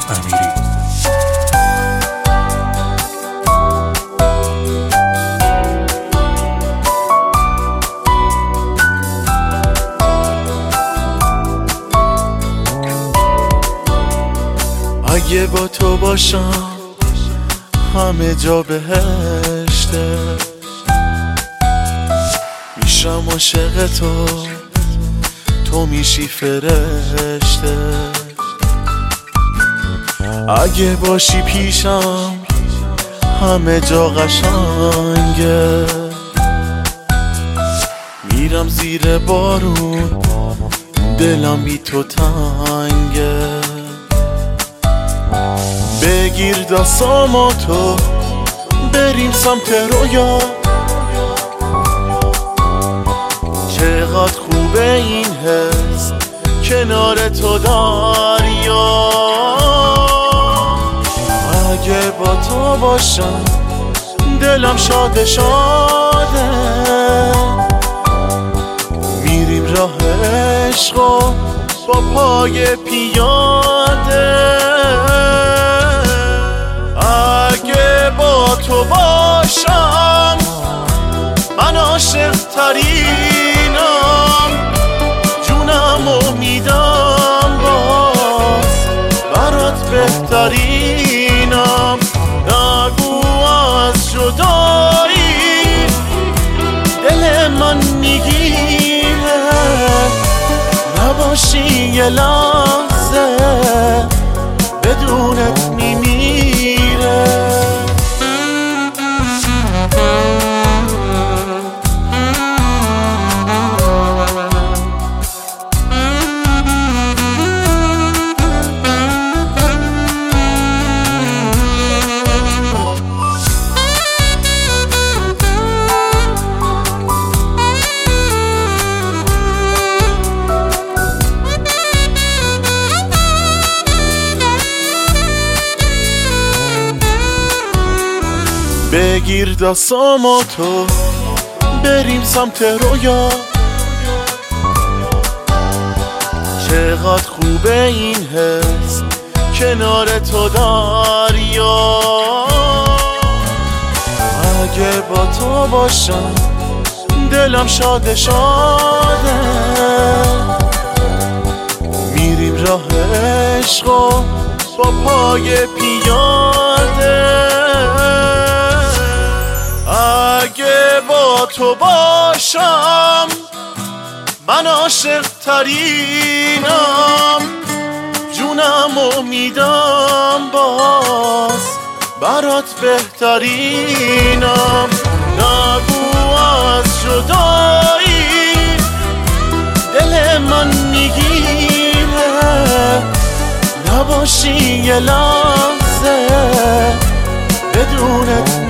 امیری. اگه با تو باشم همه جا بهشته، میشم عاشق تو میشی فرشته. اگه باشی پیشم همه جا قشنگه، میرم زیر بارون دلم بی تو تنگه. بگیر دستامو تو بریم سمت رویا، چقدر خوبه این حس کنار تو دریا. اگه با تو باشم دلم شاده شاده، میریم راه عشق و با پای پیاده. اگه با تو باشم من عاشق ترینم، جونمو میدم باز برات بهترینم. نگو از جدایی دل من میگیره، نباشی یه لحظه بدونت میمیره. بگیر دستامو تو بریم سمت رویا، چقدر خوبه این حس کنار تو دریا. اگه با تو باشم دلم شاده شاده، میریم راه عشق و با پای پیاده. اگه با تو باشم من عاشق ترینم، جونمو میدم باز برات بهترینم. نگو از جدایی دل من میگیره، نباشی یه لحظه بدونت